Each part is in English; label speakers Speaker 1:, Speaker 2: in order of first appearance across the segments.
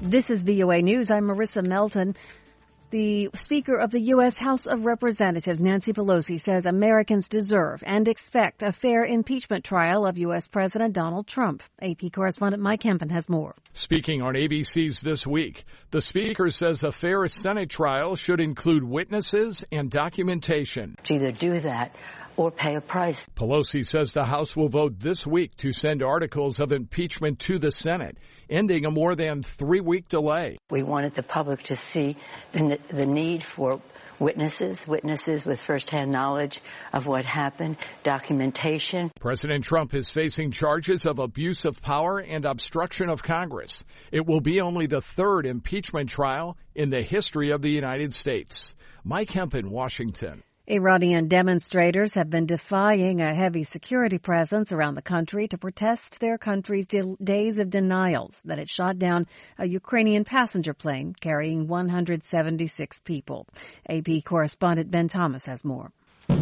Speaker 1: This is VOA News. I'm Marissa Melton. The Speaker of the U.S. House of Representatives, Nancy Pelosi, says Americans deserve and expect a fair impeachment trial of U.S. President Donald Trump. AP correspondent Mike Hempen has more.
Speaker 2: Speaking on ABC's This Week, the Speaker says a fair Senate trial should include witnesses and documentation.
Speaker 3: To either do that or pay a price.
Speaker 2: Pelosi says the House will vote this week to send articles of impeachment to the Senate, ending a more than 3-week delay.
Speaker 3: We wanted the public to see the need for witnesses with firsthand knowledge of what happened, documentation.
Speaker 2: President Trump is facing charges of abuse of power and obstruction of Congress. It will be only the third impeachment trial in the history of the United States. Mike Hempen, Washington.
Speaker 1: Iranian demonstrators have been defying a heavy security presence around the country to protest their country's days of denials that it shot down a Ukrainian passenger plane carrying 176 people. AP correspondent Ben Thomas has more.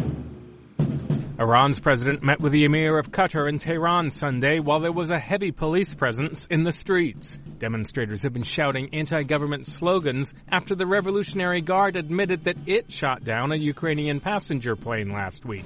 Speaker 4: Iran's president met with the emir of Qatar in Tehran Sunday while there was a heavy police presence in the streets. Demonstrators have been shouting anti-government slogans after the Revolutionary Guard admitted that it shot down a Ukrainian passenger plane last week.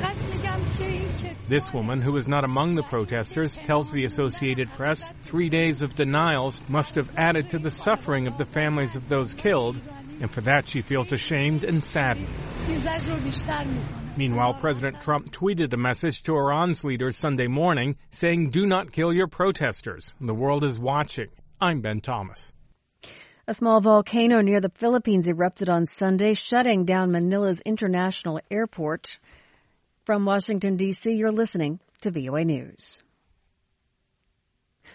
Speaker 4: This woman, who is not among the protesters, tells the Associated Press 3 days of denials must have added to the suffering of the families of those killed, and for that she feels ashamed and saddened. Meanwhile, President Trump tweeted a message to Iran's leaders Sunday morning saying, "Do not kill your protesters. The world is watching." I'm Ben Thomas.
Speaker 1: A small volcano near the Philippines erupted on Sunday, shutting down Manila's international airport. From Washington, D.C., you're listening to VOA News.